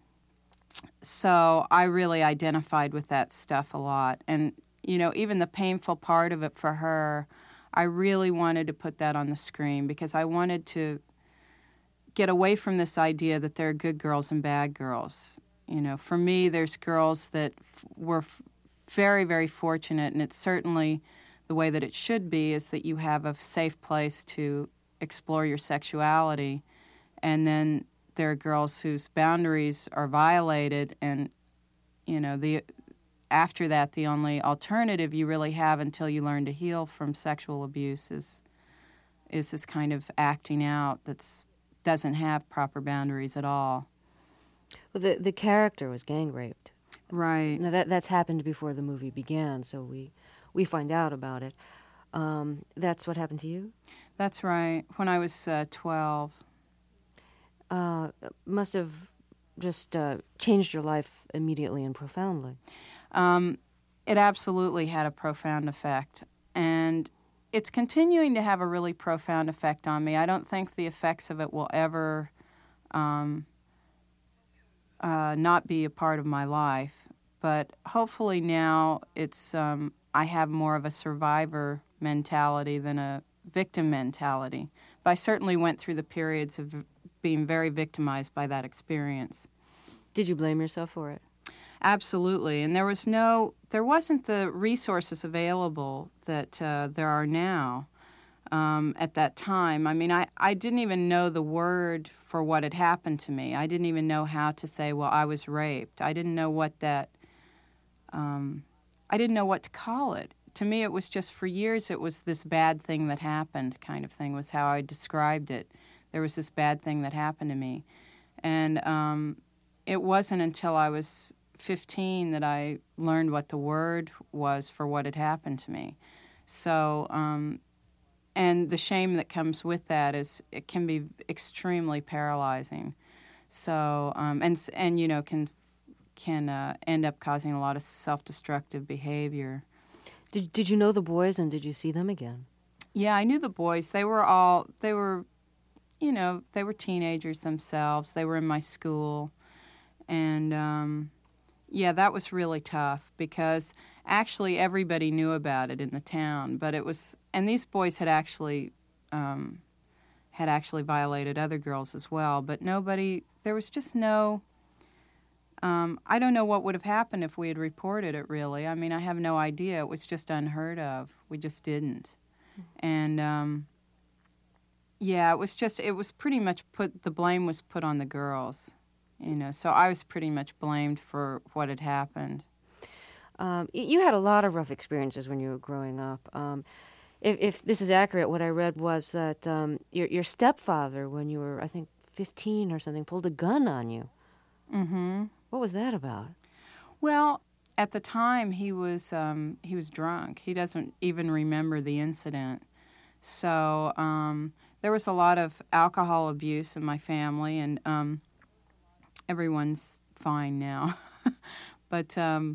so I really identified with that stuff a lot. And, even the painful part of it for her, I really wanted to put that on the screen because I wanted to get away from this idea that there are good girls and bad girls. For me, there's girls that were very, very fortunate, and it's certainly the way that it should be, is that you have a safe place to explore your sexuality. And then there are girls whose boundaries are violated, and, after that, the only alternative you really have until you learn to heal from sexual abuse is this kind of acting out that doesn't have proper boundaries at all. Well, the character was gang raped. Right. Now that's happened before the movie began, so we find out about it. That's what happened to you? That's right. When I was 12. Must have just changed your life immediately and profoundly. It absolutely had a profound effect. And it's continuing to have a really profound effect on me. I don't think the effects of it will ever not be a part of my life. But hopefully now it's I have more of a survivor mentality than a victim mentality. But I certainly went through the periods of being very victimized by that experience. Did you blame yourself for it? Absolutely, and there wasn't the resources available that there are now at that time. I mean, I didn't even know the word for what had happened to me. I didn't even know how to say, well, I was raped. I didn't know what that, I didn't know what to call it. To me, it was just, for years, it was this bad thing that happened kind of thing was how I described it. There was this bad thing that happened to me. And it wasn't until I was 15 that I learned what the word was for what had happened to me. So, and the shame that comes with that is it can be extremely paralyzing. So, and you know, can end up causing a lot of self-destructive behavior. Did you know the boys, and did you see them again? Yeah, I knew the boys. They were teenagers themselves. They were in my school. And, yeah, that was really tough because actually everybody knew about it in the town. But it was, and these boys had actually violated other girls as well. But nobody, there was just no, I don't know what would have happened if we had reported it, really. I mean, I have no idea. It was just unheard of. We just didn't. And, yeah, it was pretty much the blame was put on the girls. You know, so I was pretty much blamed for what had happened. You had a lot of rough experiences when you were growing up. If this is accurate, what I read was that your stepfather, when you were, I think, 15 or something, pulled a gun on you. Mm-hmm. What was that about? Well, at the time he was drunk. He doesn't even remember the incident. So there was a lot of alcohol abuse in my family, and everyone's fine now. But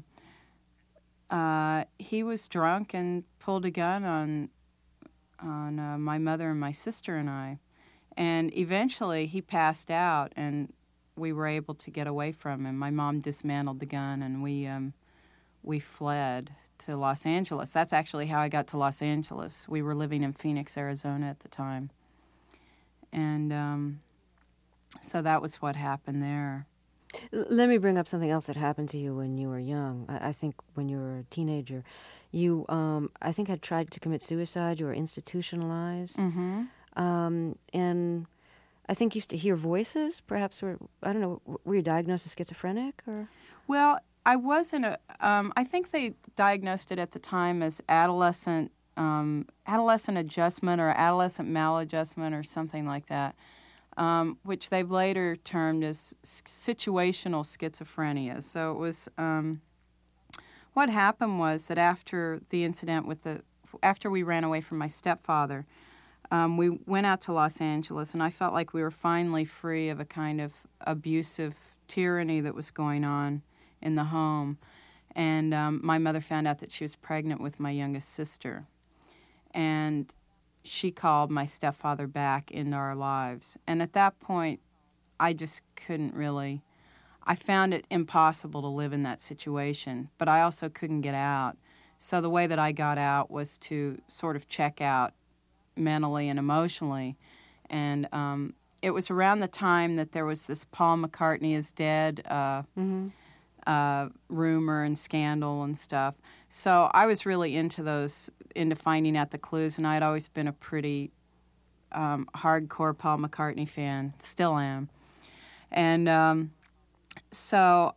he was drunk and pulled a gun on my mother and my sister and I. And eventually he passed out, and we were able to get away from him. My mom dismantled the gun, and we fled to Los Angeles. That's actually how I got to Los Angeles. We were living in Phoenix, Arizona at the time. And so that was what happened there. Let me bring up something else that happened to you when you were young. I think when you were a teenager. You, I think, had tried to commit suicide. You were institutionalized. Mm-hmm. And I think you used to hear voices. Perhaps, were you diagnosed as schizophrenic? Or? Well, I wasn't I think they diagnosed it at the time as adolescent adjustment or adolescent maladjustment or something like that, which they've later termed as situational schizophrenia. So it was, what happened was that after the incident after we ran away from my stepfather, we went out to Los Angeles, and I felt like we were finally free of a kind of abusive tyranny that was going on in the home. And my mother found out that she was pregnant with my youngest sister. And she called my stepfather back into our lives. And at that point, I just couldn't really, I found it impossible to live in that situation, but I also couldn't get out. So the way that I got out was to sort of check out mentally and emotionally. And it was around the time that there was this Paul McCartney is dead rumor and scandal and stuff. So I was really into finding out the clues, and I'd always been a pretty hardcore Paul McCartney fan, still am. And so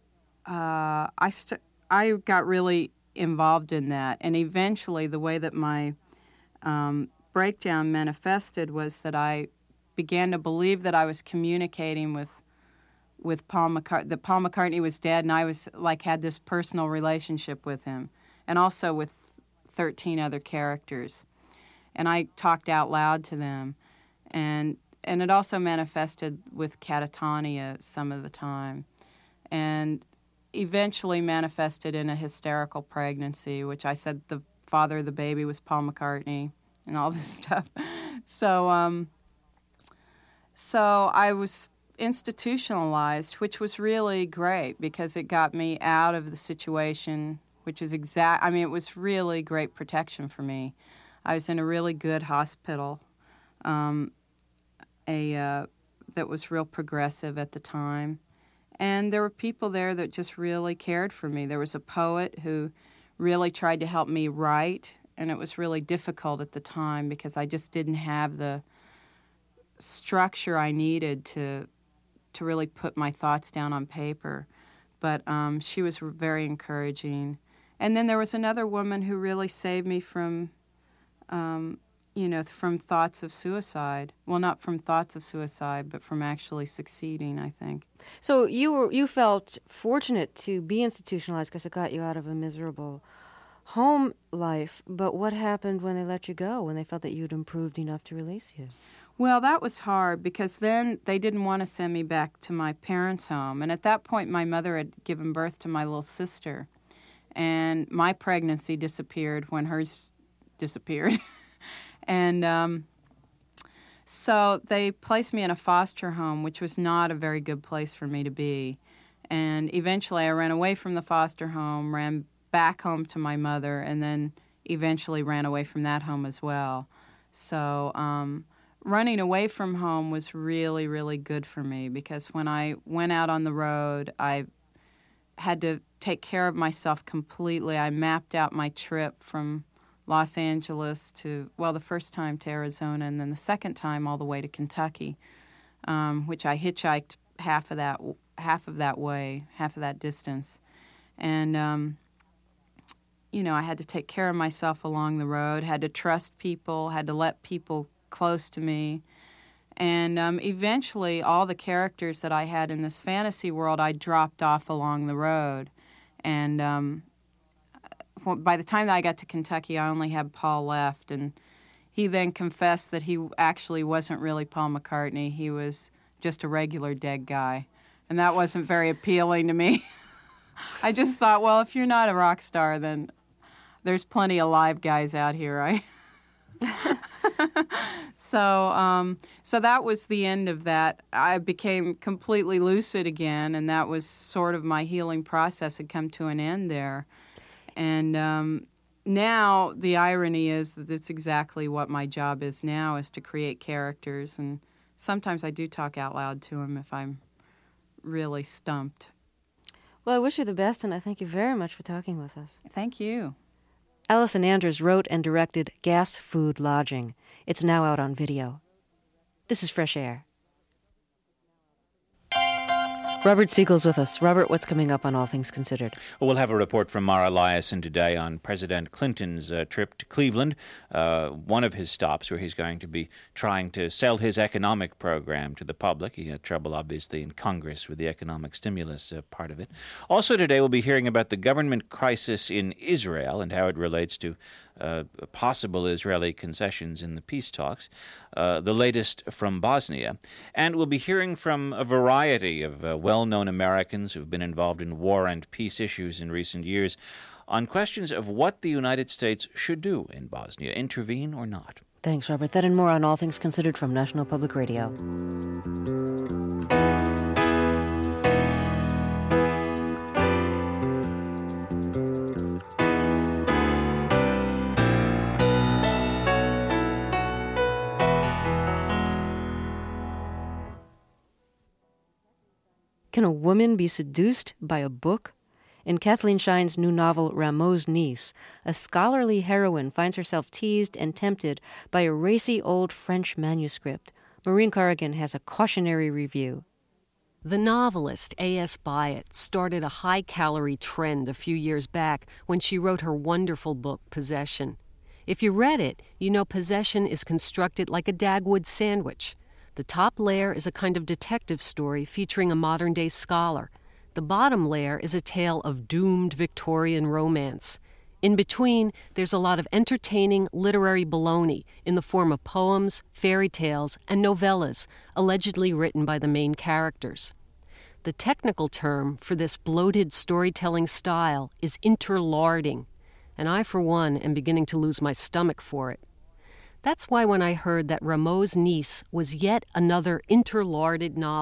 I got really involved in that, and eventually the way that my breakdown manifested was that I began to believe that I was communicating with Paul McCartney, that Paul McCartney was dead, and I was had this personal relationship with him, and also with 13 other characters. And I talked out loud to them, and it also manifested with catatonia some of the time, and eventually manifested in a hysterical pregnancy, which I said the father of the baby was Paul McCartney, and all this stuff. So I was institutionalized, which was really great because it got me out of the situation, which is it was really great protection for me. I was in a really good hospital, that was real progressive at the time. And there were people there that just really cared for me. There was a poet who really tried to help me write, and it was really difficult at the time because I just didn't have the structure I needed to really put my thoughts down on paper. But she was very encouraging. And then there was another woman who really saved me from from thoughts of suicide. Well, not from thoughts of suicide, but from actually succeeding, I think. So you felt fortunate to be institutionalized because it got you out of a miserable home life. But what happened when they let you go, when they felt that you'd improved enough to release you? Well, that was hard because then they didn't want to send me back to my parents' home. And at that point, my mother had given birth to my little sister. And my pregnancy disappeared when hers disappeared. And so they placed me in a foster home, which was not a very good place for me to be. And eventually I ran away from the foster home, ran back home to my mother, and then eventually ran away from that home as well. So running away from home was really, really good for me because when I went out on the road, I had to take care of myself completely. I mapped out my trip from Los Angeles to, the first time to Arizona, and then the second time all the way to Kentucky, which I hitchhiked half of that distance. And, I had to take care of myself along the road, had to trust people, had to let people close to me. And eventually all the characters that I had in this fantasy world, I dropped off along the road. And by the time that I got to Kentucky, I only had Paul left, and he then confessed that he actually wasn't really Paul McCartney. He was just a regular dead guy, and that wasn't very appealing to me. I just thought, well, if you're not a rock star, then there's plenty of live guys out here, right? So that was the end of that. I became completely lucid again, and that was sort of my healing process had come to an end there. And now the irony is that it's exactly what my job is now, is to create characters. And sometimes I do talk out loud to them if I'm really stumped. Well, I wish you the best, and I thank you very much for talking with us. Thank you. Allison Anders wrote and directed Gas, Food, Lodging. It's now out on video. This is Fresh Air. Robert Siegel's with us. Robert, what's coming up on All Things Considered? We'll have a report from Mara Liasson today on President Clinton's trip to Cleveland, one of his stops where he's going to be trying to sell his economic program to the public. He had trouble, obviously, in Congress with the economic stimulus part of it. Also today we'll be hearing about the government crisis in Israel and how it relates to possible Israeli concessions in the peace talks, the latest from Bosnia. And we'll be hearing from a variety of well-known Americans who've been involved in war and peace issues in recent years on questions of what the United States should do in Bosnia, intervene or not. Thanks, Robert. That and more on All Things Considered from National Public Radio. Can a woman be seduced by a book? In Kathleen Shine's new novel, Rameau's Niece, a scholarly heroine finds herself teased and tempted by a racy old French manuscript. Maureen Corrigan has a cautionary review. The novelist A.S. Byatt started a high-calorie trend a few years back when she wrote her wonderful book, Possession. If you read it, you know Possession is constructed like a Dagwood sandwich. The top layer is a kind of detective story featuring a modern-day scholar. The bottom layer is a tale of doomed Victorian romance. In between, there's a lot of entertaining literary baloney in the form of poems, fairy tales, and novellas, allegedly written by the main characters. The technical term for this bloated storytelling style is interlarding, and I, for one, am beginning to lose my stomach for it. That's why when I heard that Rameau's Niece was yet another interlarded novel,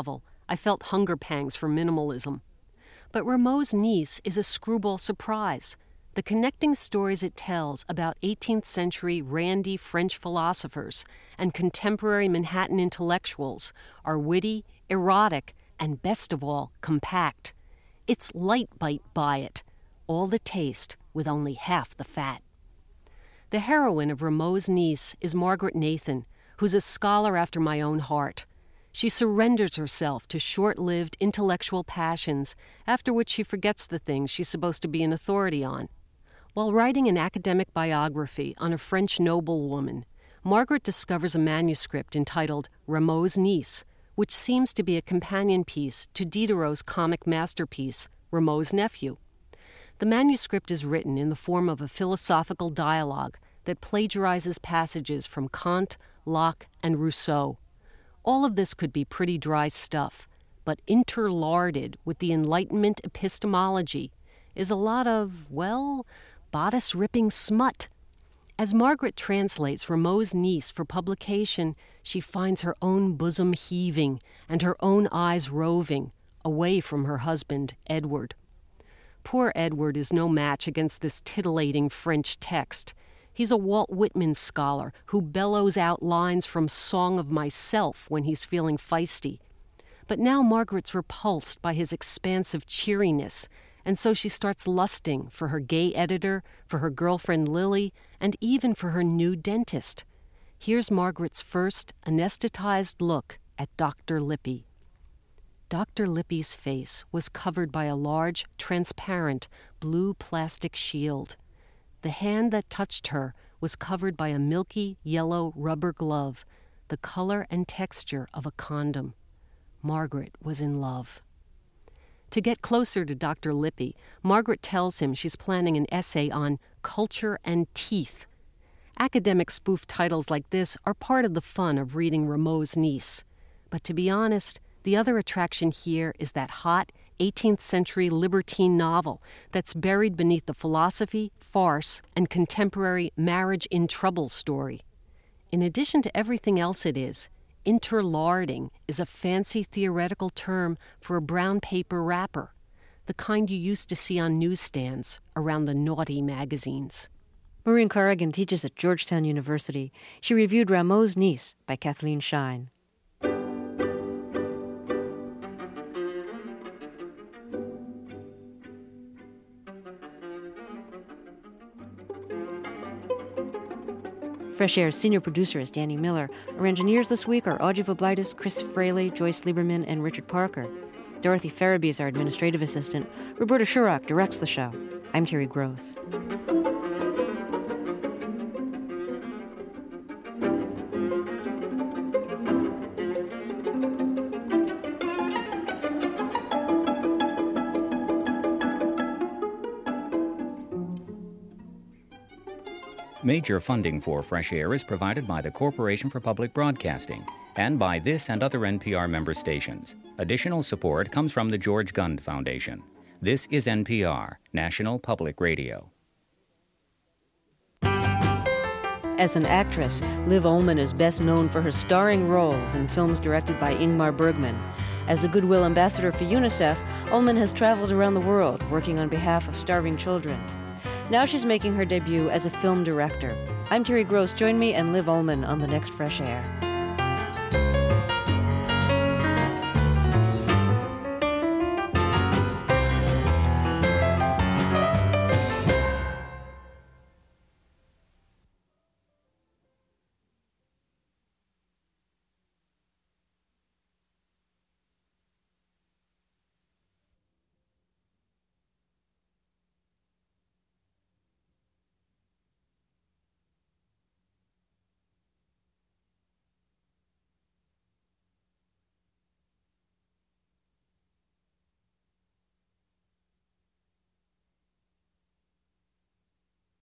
I felt hunger pangs for minimalism. But Rameau's Niece is a screwball surprise. The connecting stories it tells about 18th century randy French philosophers and contemporary Manhattan intellectuals are witty, erotic, and best of all, compact. It's light bite by it, all the taste with only half the fat. The heroine of Rameau's Niece is Margaret Nathan, who's a scholar after my own heart. She surrenders herself to short-lived intellectual passions, after which she forgets the things she's supposed to be an authority on. While writing an academic biography on a French noblewoman, Margaret discovers a manuscript entitled Rameau's Niece, which seems to be a companion piece to Diderot's comic masterpiece, Rameau's Nephew. The manuscript is written in the form of a philosophical dialogue that plagiarizes passages from Kant, Locke, and Rousseau. All of this could be pretty dry stuff, but interlarded with the Enlightenment epistemology is a lot of, well, bodice-ripping smut. As Margaret translates Rameau's Niece for publication, she finds her own bosom heaving and her own eyes roving away from her husband, Edward. Poor Edward is no match against this titillating French text. He's a Walt Whitman scholar who bellows out lines from Song of Myself when he's feeling feisty. But now Margaret's repulsed by his expansive cheeriness, and so she starts lusting for her gay editor, for her girlfriend Lily, and even for her new dentist. Here's Margaret's first anesthetized look at Dr. Lippy. Dr. Lippy's face was covered by a large, transparent, blue plastic shield. The hand that touched her was covered by a milky yellow rubber glove, the color and texture of a condom. Margaret was in love. To get closer to Dr. Lippy, Margaret tells him she's planning an essay on culture and teeth. Academic spoof titles like this are part of the fun of reading Rameau's Niece. But to be honest, the other attraction here is that hot 18th century libertine novel that's buried beneath the philosophy, farce, and contemporary marriage in trouble story. In addition to everything else it is, interlarding is a fancy theoretical term for a brown paper wrapper, the kind you used to see on newsstands around the naughty magazines. Maureen Corrigan teaches at Georgetown University. She reviewed Rameau's Niece by Kathleen Shine. Fresh Air's senior producer is Danny Miller. Our engineers this week are Audrey Voblitis, Chris Fraley, Joyce Lieberman, and Richard Parker. Dorothy Farabee is our administrative assistant. Roberta Shurock directs the show. I'm Terry Gross. Major funding for Fresh Air is provided by the Corporation for Public Broadcasting and by this and other NPR member stations. Additional support comes from the George Gund Foundation. This is NPR, National Public Radio. As an actress, Liv Ullmann is best known for her starring roles in films directed by Ingmar Bergman. As a Goodwill ambassador for UNICEF, Ullmann has traveled around the world working on behalf of starving children. Now she's making her debut as a film director. I'm Terry Gross. Join me and Liv Ullmann on the next Fresh Air.